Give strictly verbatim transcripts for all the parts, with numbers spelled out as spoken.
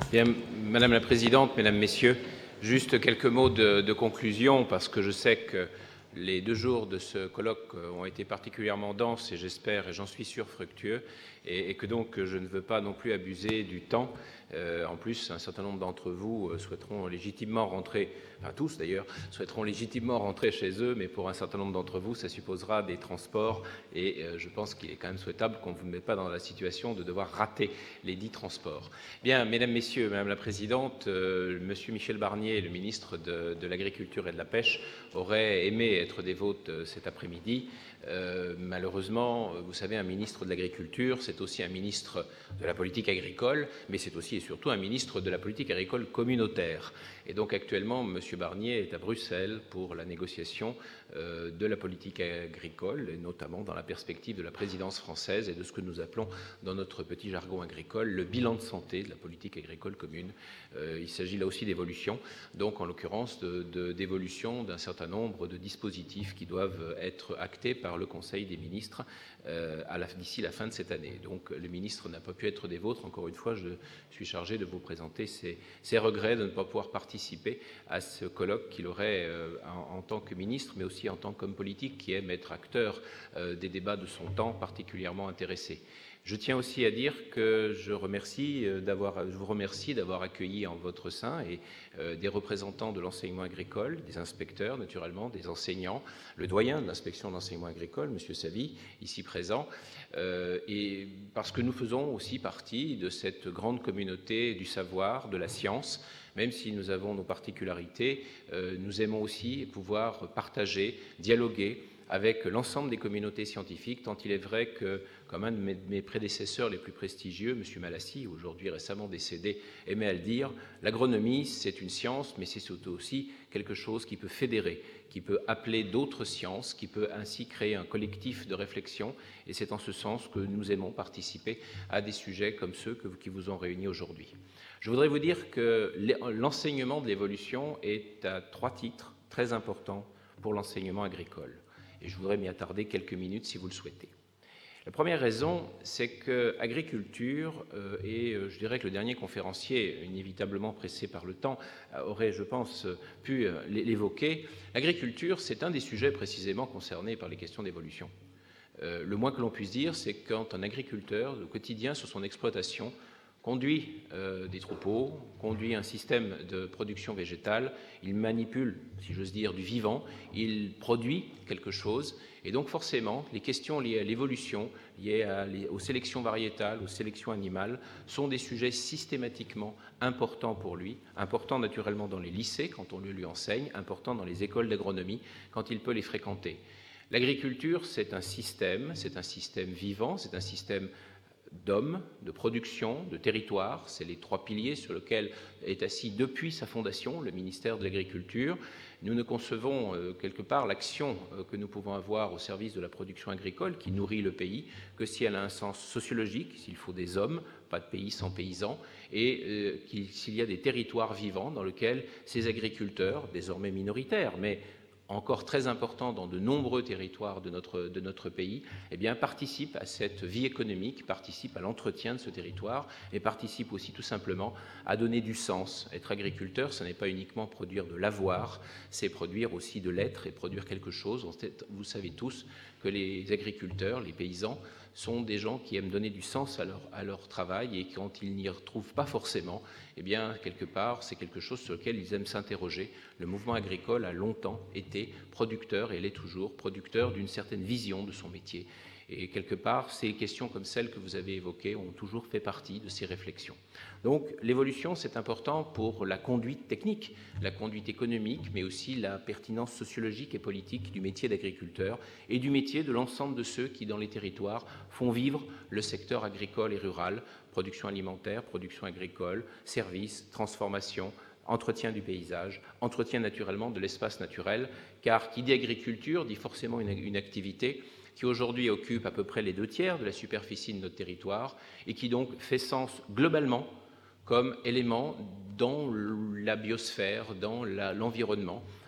Bien, Madame la Présidente, Mesdames, Messieurs, juste quelques mots de, de conclusion, parce que je sais que les deux jours de ce colloque ont été particulièrement denses et j'espère, et j'en suis sûr, fructueux, et, et que donc je ne veux pas non plus abuser du temps. Euh, en plus, un certain nombre d'entre vous souhaiteront légitimement rentrer, enfin tous d'ailleurs, souhaiteront légitimement rentrer chez eux, mais pour un certain nombre d'entre vous, ça supposera des transports, et euh, je pense qu'il est quand même souhaitable qu'on ne vous mette pas dans la situation de devoir rater les dix transports. Bien, Mesdames, Messieurs, Madame la Présidente, euh, Monsieur Michel Barnier, le ministre de, de l'Agriculture et de la Pêche, aurait aimé être des vôtres euh, cet après-midi. Euh, malheureusement, vous savez, un ministre de l'Agriculture, c'est aussi un ministre de la politique agricole, mais c'est aussi et surtout un ministre de la politique agricole communautaire. Et donc actuellement, M. Barnier est à Bruxelles pour la négociation euh, de la politique agricole, et notamment dans la perspective de la présidence française et de ce que nous appelons dans notre petit jargon agricole le bilan de santé de la politique agricole commune. Euh, il s'agit là aussi d'évolution, donc en l'occurrence d'évolution d'un certain nombre de dispositifs qui doivent être actés par le Conseil des ministres euh, d'ici la fin de cette année. Donc le ministre n'a pas pu être des vôtres. Encore une fois, je suis chargé de vous présenter ses, ses regrets de ne pas pouvoir participer à ce colloque qu'il aurait euh, en, en tant que ministre, mais aussi en tant qu'homme politique qui aime être acteur euh, des débats de son temps, particulièrement intéressé. Je tiens aussi à dire que je, remercie d'avoir, je vous remercie d'avoir accueilli en votre sein et, euh, des représentants de l'enseignement agricole, des inspecteurs naturellement, des enseignants, le doyen de l'inspection de l'enseignement agricole, M. Savy, ici présent, euh, et parce que nous faisons aussi partie de cette grande communauté du savoir, de la science. Même si nous avons nos particularités, euh, nous aimons aussi pouvoir partager, dialoguer avec l'ensemble des communautés scientifiques, tant il est vrai que, comme un de mes, mes prédécesseurs les plus prestigieux, M. Malassi, aujourd'hui récemment décédé, aimait à le dire, l'agronomie, c'est une science, mais c'est surtout aussi quelque chose qui peut fédérer, qui peut appeler d'autres sciences, qui peut ainsi créer un collectif de réflexion, et c'est en ce sens que nous aimons participer à des sujets comme ceux que, qui vous ont réunis aujourd'hui. Je voudrais vous dire que l'enseignement de l'évolution est à trois titres très importants pour l'enseignement agricole. Et je voudrais m'y attarder quelques minutes si vous le souhaitez. La première raison, c'est que agriculture, euh, et euh, je dirais que le dernier conférencier, inévitablement pressé par le temps, euh, aurait, je pense, pu euh, l'évoquer, l'agriculture, c'est un des sujets précisément concernés par les questions d'évolution. Euh, le moins que l'on puisse dire, c'est que quand un agriculteur, au quotidien, sur son exploitation, conduit euh, des troupeaux, conduit un système de production végétale, il manipule, si j'ose dire, du vivant, il produit quelque chose, et donc forcément, les questions liées à l'évolution, liées à, les, aux sélections variétales, aux sélections animales, sont des sujets systématiquement importants pour lui, importants naturellement dans les lycées, quand on le lui enseigne, importants dans les écoles d'agronomie, quand il peut les fréquenter. L'agriculture, c'est un système, c'est un système vivant, c'est un système d'hommes, de production, de territoire. C'est les trois piliers sur lesquels est assis depuis sa fondation le ministère de l'Agriculture. Nous ne concevons euh, quelque part l'action euh, que nous pouvons avoir au service de la production agricole qui nourrit le pays que si elle a un sens sociologique, s'il faut des hommes, pas de pays sans paysans, et euh, s'il y a des territoires vivants dans lesquels ces agriculteurs, désormais minoritaires, mais encore très important dans de nombreux territoires de notre, de notre pays, eh bien, participe à cette vie économique, participe à l'entretien de ce territoire et participe aussi tout simplement à donner du sens. Être agriculteur, ce n'est pas uniquement produire de l'avoir, c'est produire aussi de l'être et produire quelque chose. Vous savez tous que les agriculteurs, les paysans, sont des gens qui aiment donner du sens à leur, à leur travail et quand ils n'y retrouvent pas forcément, eh bien, quelque part, c'est quelque chose sur lequel ils aiment s'interroger. Le mouvement agricole a longtemps été producteur, et l'est toujours, producteur d'une certaine vision de son métier. Et quelque part, ces questions comme celles que vous avez évoquées ont toujours fait partie de ces réflexions. Donc, l'évolution, c'est important pour la conduite technique, la conduite économique, mais aussi la pertinence sociologique et politique du métier d'agriculteur et du métier de l'ensemble de ceux qui, dans les territoires, font vivre le secteur agricole et rural, production alimentaire, production agricole, services, transformation, entretien du paysage, entretien naturellement de l'espace naturel, car qui dit agriculture dit forcément une, une activité qui aujourd'hui occupe à peu près les deux tiers de la superficie de notre territoire et qui donc fait sens globalement comme élément dans la biosphère, dans l'environnement,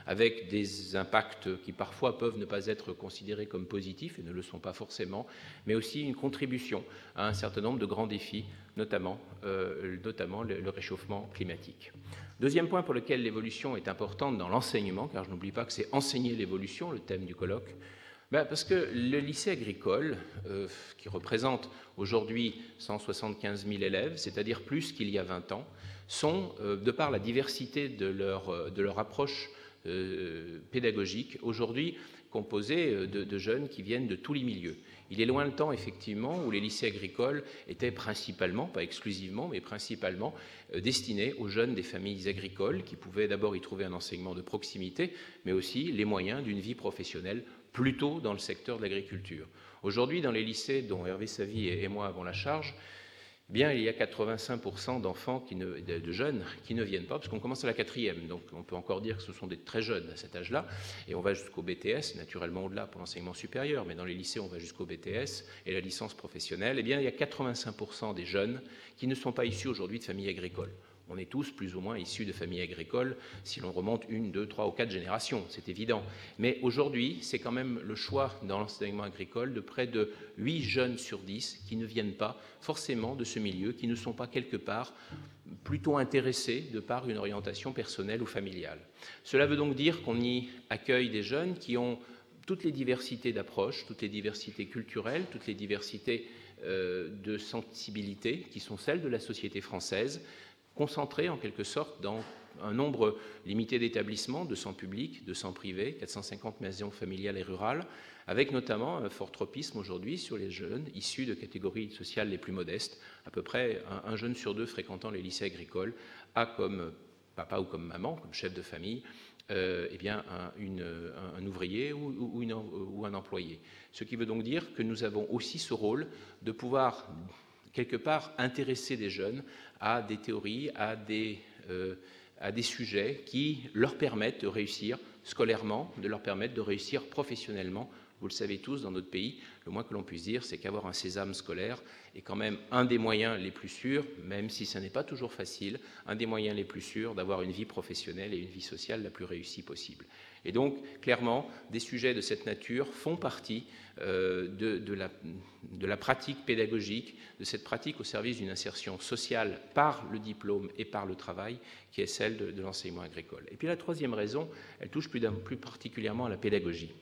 avec des impacts qui parfois peuvent ne pas être considérés comme positifs et ne le sont pas forcément, mais aussi une contribution à un certain nombre de grands défis, notamment, euh, notamment le, le réchauffement climatique. Deuxième point pour lequel l'évolution est importante dans l'enseignement, car je n'oublie pas que c'est enseigner l'évolution, le thème du colloque, ben parce que le lycée agricole, euh, qui représente aujourd'hui cent soixante-quinze mille élèves, c'est-à-dire plus qu'il y a vingt ans, sont, euh, de par la diversité de leur, de leur approche euh, pédagogique, aujourd'hui composés de, de jeunes qui viennent de tous les milieux. Il est loin le temps, effectivement, où les lycées agricoles étaient principalement, pas exclusivement, mais principalement euh, destinés aux jeunes des familles agricoles qui pouvaient d'abord y trouver un enseignement de proximité, mais aussi les moyens d'une vie professionnelle plutôt dans le secteur de l'agriculture. Aujourd'hui, dans les lycées dont Hervé Savy et moi avons la charge, eh bien, il y a quatre-vingt-cinq pour cent d'enfants, qui ne, de, de jeunes, qui ne viennent pas, parce qu'on commence à la quatrième, donc on peut encore dire que ce sont des très jeunes à cet âge-là, et on va jusqu'au B T S, naturellement au-delà pour l'enseignement supérieur, mais dans les lycées, on va jusqu'au B T S et la licence professionnelle. Eh bien, il y a quatre-vingt-cinq pour cent des jeunes qui ne sont pas issus aujourd'hui de familles agricoles. On est tous plus ou moins issus de familles agricoles si l'on remonte une, deux, trois ou quatre générations, c'est évident. Mais aujourd'hui, c'est quand même le choix dans l'enseignement agricole de près de huit jeunes sur dix qui ne viennent pas forcément de ce milieu, qui ne sont pas quelque part plutôt intéressés de par une orientation personnelle ou familiale. Cela veut donc dire qu'on y accueille des jeunes qui ont toutes les diversités d'approches, toutes les diversités culturelles, toutes les diversités euh, de sensibilité qui sont celles de la société française, concentrés en quelque sorte dans un nombre limité d'établissements, deux cents publics, deux cents privés, quatre cent cinquante maisons familiales et rurales, avec notamment un fort tropisme aujourd'hui sur les jeunes issus de catégories sociales les plus modestes. À peu près un, un jeune sur deux fréquentant les lycées agricoles a comme papa ou comme maman, comme chef de famille, euh, eh bien un, une, un, un ouvrier ou, ou, une, ou un employé. Ce qui veut donc dire que nous avons aussi ce rôle de pouvoir quelque part intéresser des jeunes à des théories, à des, euh, à des sujets qui leur permettent de réussir scolairement, de leur permettre de réussir professionnellement. Vous le savez tous, dans notre pays, le moins que l'on puisse dire, c'est qu'avoir un sésame scolaire est quand même un des moyens les plus sûrs, même si ce n'est pas toujours facile, un des moyens les plus sûrs d'avoir une vie professionnelle et une vie sociale la plus réussie possible. Et donc, clairement, des sujets de cette nature font partie euh, de, de, la, de la pratique pédagogique, de cette pratique au service d'une insertion sociale par le diplôme et par le travail, qui est celle de, de l'enseignement agricole. Et puis la troisième raison, elle touche plus, plus particulièrement à la pédagogie.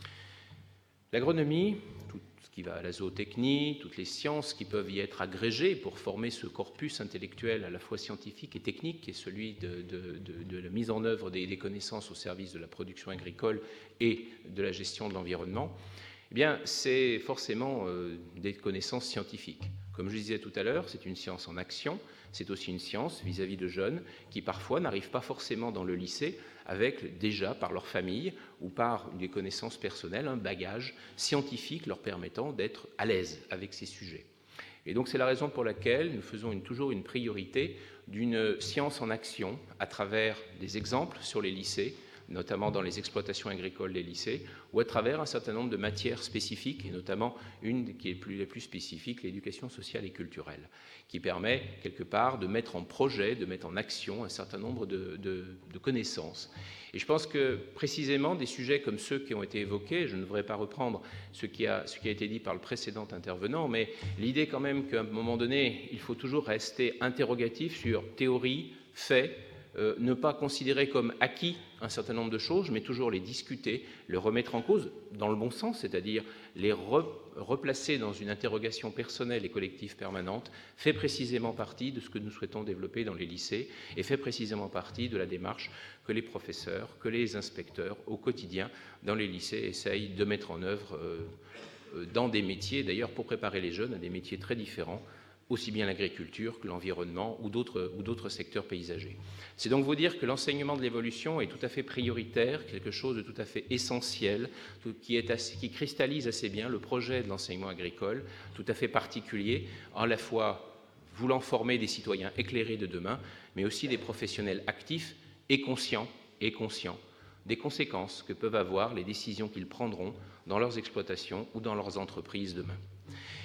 L'agronomie, tout ce qui va à la zootechnie, toutes les sciences qui peuvent y être agrégées pour former ce corpus intellectuel à la fois scientifique et technique, qui est celui de, de, de, de la mise en œuvre des, des connaissances au service de la production agricole et de la gestion de l'environnement, eh bien, c'est forcément euh, des connaissances scientifiques. Comme je disais tout à l'heure, c'est une science en action, c'est aussi une science vis-à-vis de jeunes qui parfois n'arrivent pas forcément dans le lycée avec déjà par leur famille ou par des connaissances personnelles un bagage scientifique leur permettant d'être à l'aise avec ces sujets. Et donc c'est la raison pour laquelle nous faisons une, toujours une priorité d'une science en action à travers des exemples sur les lycées, notamment dans les exploitations agricoles des lycées, ou à travers un certain nombre de matières spécifiques, et notamment une qui est plus, la plus spécifique, l'éducation sociale et culturelle, qui permet quelque part de mettre en projet, de mettre en action un certain nombre de, de, de connaissances. Et je pense que précisément des sujets comme ceux qui ont été évoqués, je ne devrais pas reprendre ce qui a, ce qui a été dit par le précédent intervenant, mais l'idée quand même qu'à un moment donné, il faut toujours rester interrogatif sur théorie, faits, Euh, ne pas considérer comme acquis un certain nombre de choses, mais toujours les discuter, les remettre en cause dans le bon sens, c'est-à-dire les re replacer dans une interrogation personnelle et collective permanente, fait précisément partie de ce que nous souhaitons développer dans les lycées et fait précisément partie de la démarche que les professeurs, que les inspecteurs au quotidien dans les lycées essayent de mettre en œuvre euh, dans des métiers, d'ailleurs pour préparer les jeunes à des métiers très différents, aussi bien l'agriculture que l'environnement ou d'autres ou d'autres secteurs paysagers. C'est donc vous dire que l'enseignement de l'évolution est tout à fait prioritaire, quelque chose de tout à fait essentiel, qui, est assez, qui cristallise assez bien le projet de l'enseignement agricole, tout à fait particulier, à la fois voulant former des citoyens éclairés de demain, mais aussi des professionnels actifs et conscients, et conscients des conséquences que peuvent avoir les décisions qu'ils prendront dans leurs exploitations ou dans leurs entreprises demain.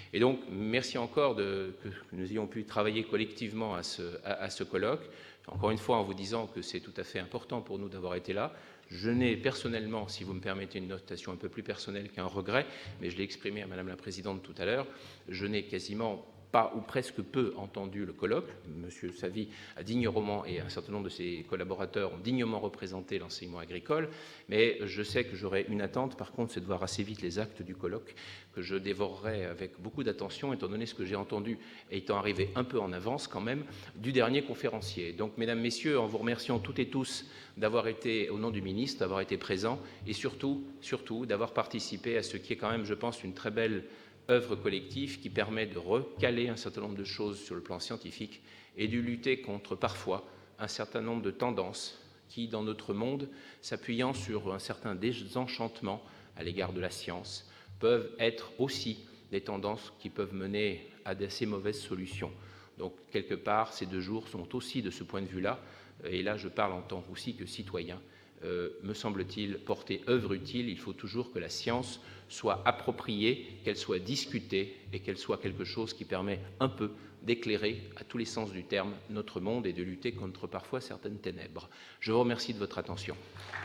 Et donc, merci encore de, que nous ayons pu travailler collectivement à ce, à, à ce colloque. Encore une fois, en vous disant que c'est tout à fait important pour nous d'avoir été là. Je n'ai personnellement, si vous me permettez une notation un peu plus personnelle, qu'un regret, mais je l'ai exprimé à Madame la Présidente tout à l'heure, je n'ai quasiment pas ou presque peu entendu le colloque. Monsieur Savy a dignement, et un certain nombre de ses collaborateurs ont dignement représenté l'enseignement agricole, mais je sais que j'aurai une attente, par contre, c'est de voir assez vite les actes du colloque, que je dévorerai avec beaucoup d'attention, étant donné ce que j'ai entendu, étant arrivé un peu en avance quand même, du dernier conférencier. Donc, mesdames, messieurs, en vous remerciant toutes et tous d'avoir été, au nom du ministre, d'avoir été présents, et surtout, surtout, d'avoir participé à ce qui est quand même, je pense, une très belle œuvre collective qui permet de recaler un certain nombre de choses sur le plan scientifique et de lutter contre, parfois, un certain nombre de tendances qui, dans notre monde, s'appuyant sur un certain désenchantement à l'égard de la science, peuvent être aussi des tendances qui peuvent mener à d'assez mauvaises solutions. Donc, quelque part, ces deux jours sont aussi, de ce point de vue-là, et là je parle en tant aussi que citoyen, euh, me semble-t-il, porter œuvre utile. Il faut toujours que la science soit appropriée, qu'elle soit discutée et qu'elle soit quelque chose qui permet un peu d'éclairer, à tous les sens du terme, notre monde et de lutter contre parfois certaines ténèbres. Je vous remercie de votre attention.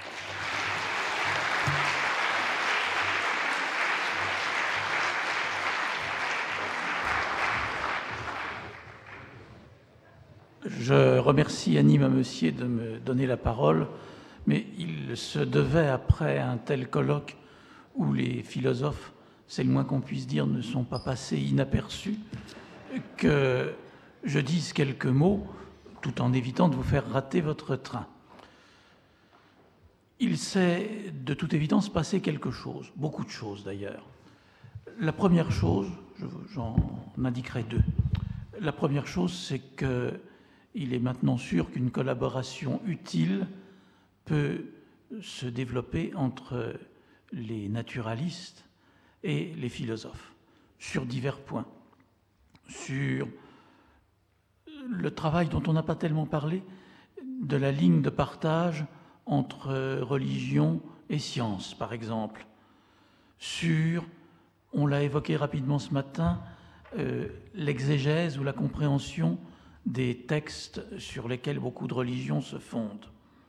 Je remercie Annie Mamessier de me donner la parole, mais il se devait, après un tel colloque où les philosophes, c'est le moins qu'on puisse dire, ne sont pas passés inaperçus, que je dise quelques mots, tout en évitant de vous faire rater votre train. Il s'est de toute évidence passé quelque chose, beaucoup de choses d'ailleurs. La première chose, j'en indiquerai deux. La première chose, c'est qu'il est maintenant sûr qu'une collaboration utile peut se développer entre les naturalistes et les philosophes, sur divers points. Sur le travail dont on n'a pas tellement parlé, de la ligne de partage entre religion et science, par exemple. Sur, on l'a évoqué rapidement ce matin, euh, l'exégèse ou la compréhension des textes sur lesquels beaucoup de religions se fondent.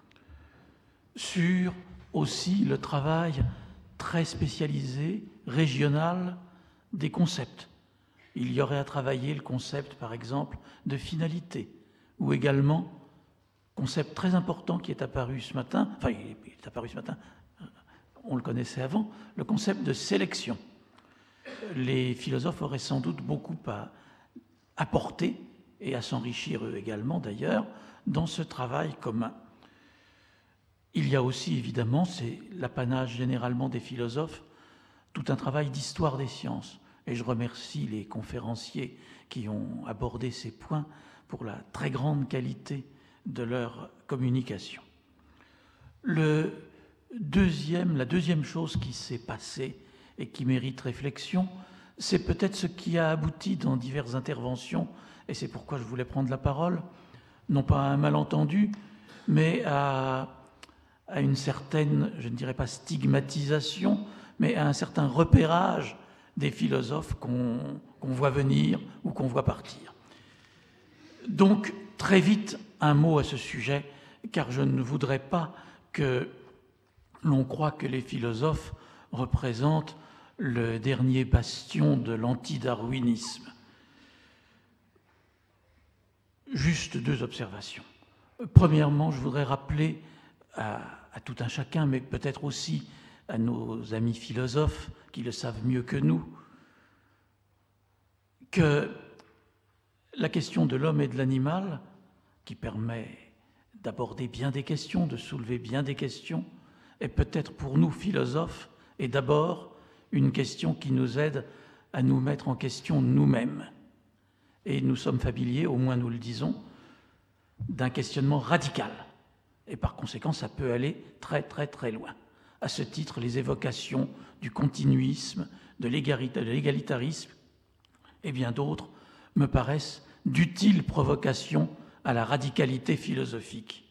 Sur aussi le travail très spécialisé, régional, des concepts. Il y aurait à travailler le concept, par exemple, de finalité, ou également, concept très important qui est apparu ce matin, enfin, il est apparu ce matin, on le connaissait avant, le concept de sélection. Les philosophes auraient sans doute beaucoup à apporter, et à s'enrichir eux également d'ailleurs, dans ce travail commun. Il y a aussi, évidemment, c'est l'apanage généralement des philosophes, tout un travail d'histoire des sciences. Et je remercie les conférenciers qui ont abordé ces points pour la très grande qualité de leur communication. Le deuxième, la deuxième chose qui s'est passée et qui mérite réflexion, c'est peut-être ce qui a abouti dans diverses interventions, et c'est pourquoi je voulais prendre la parole, non pas à un malentendu, mais à, à une certaine, je ne dirais pas stigmatisation, mais à un certain repérage des philosophes qu'on qu'on voit venir ou qu'on voit partir. Donc, très vite, un mot à ce sujet, car je ne voudrais pas que l'on croie que les philosophes représentent le dernier bastion de l'antidarwinisme. Juste deux observations. Premièrement, je voudrais rappeler à, à tout un chacun, mais peut-être aussi à nos amis philosophes qui le savent mieux que nous, que la question de l'homme et de l'animal, qui permet d'aborder bien des questions, de soulever bien des questions, est peut-être pour nous philosophes, et d'abord une question qui nous aide à nous mettre en question nous-mêmes. Et nous sommes familiers, au moins nous le disons, d'un questionnement radical. Et par conséquent, ça peut aller très très très loin. À ce titre, les évocations du continuisme, de l'égalitarisme et bien d'autres me paraissent d'utiles provocations à la radicalité philosophique.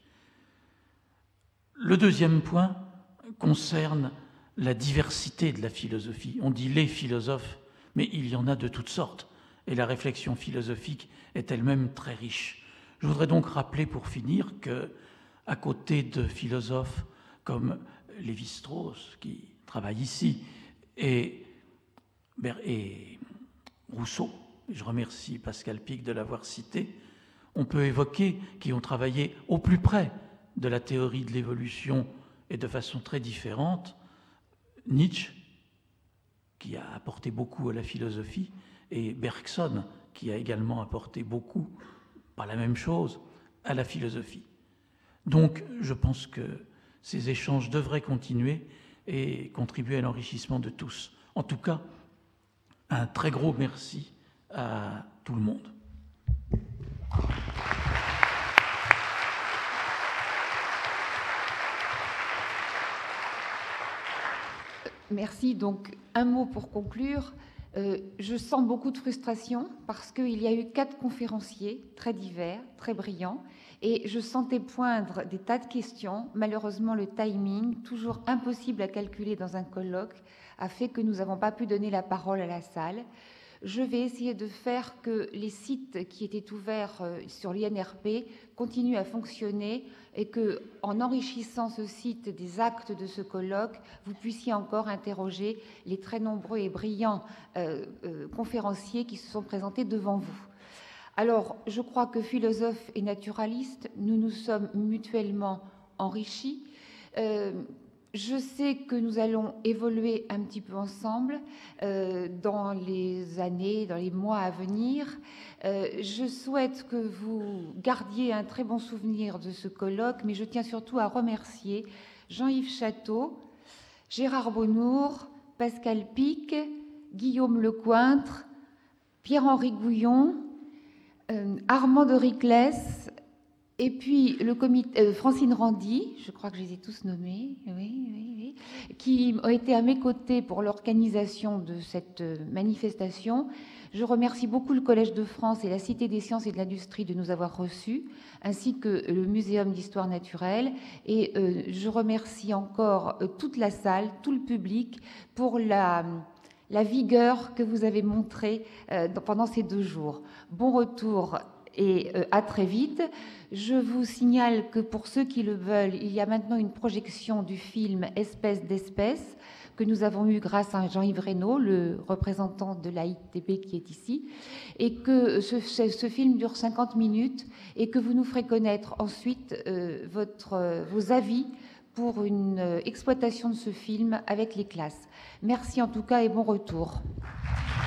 Le deuxième point concerne la diversité de la philosophie. On dit les philosophes, Mais il y en a de toutes sortes, et la réflexion philosophique est elle-même très riche. Je voudrais donc rappeler pour finir que, à côté de philosophes comme Lévi-Strauss, qui travaille ici, et, et Rousseau, je remercie Pascal Pic de l'avoir cité, on peut évoquer, qui ont travaillé au plus près de la théorie de l'évolution et de façon très différente, Nietzsche, qui a apporté beaucoup à la philosophie, et Bergson, qui a également apporté beaucoup, pas la même chose, à la philosophie. Donc, je pense que ces échanges devraient continuer et contribuer à l'enrichissement de tous. En tout cas, un très gros merci à tout le monde. Merci. Donc, un mot pour conclure. Euh, je sens beaucoup de frustration parce qu'il y a eu quatre conférenciers très divers, très brillants, et je sentais poindre des tas de questions. Malheureusement, le timing, toujours impossible à calculer dans un colloque, a fait que nous n'avons pas pu donner la parole à la salle. Je vais essayer de faire que les sites qui étaient ouverts sur l'I N R P continuent à fonctionner et que, en enrichissant ce site des actes de ce colloque, vous puissiez encore interroger les très nombreux et brillants euh, euh, conférenciers qui se sont présentés devant vous. Alors, je crois que philosophes et naturalistes, nous nous sommes mutuellement enrichis. Euh, Je sais que nous allons évoluer un petit peu ensemble euh, dans les années, dans les mois à venir. Euh, je souhaite que vous gardiez un très bon souvenir de ce colloque, mais je tiens surtout à remercier Jean-Yves Château, Gérard Bonnour, Pascal Pic, Guillaume Lecointre, Pierre-Henri Gouillon, euh, Armand de Riclès, et puis le comité, euh, Francine Randy, je crois que je les ai tous nommés, oui, oui, oui, qui ont été à mes côtés pour l'organisation de cette manifestation. Je remercie beaucoup le Collège de France et la Cité des sciences et de l'industrie de nous avoir reçus, ainsi que le Muséum d'histoire naturelle. Et euh, je remercie encore euh, toute la salle, tout le public, pour la, la vigueur que vous avez montrée euh, pendant ces deux jours. Bon retour et euh, à très vite. Je vous signale que pour ceux qui le veulent, il y a maintenant une projection du film Espèce d'espèce que nous avons eu grâce à Jean-Yves Reynaud, le représentant de l'A I T B qui est ici, et que ce, ce film dure cinquante minutes et que vous nous ferez connaître ensuite euh, votre, euh, vos avis pour une euh, exploitation de ce film avec les classes. Merci en tout cas et bon retour.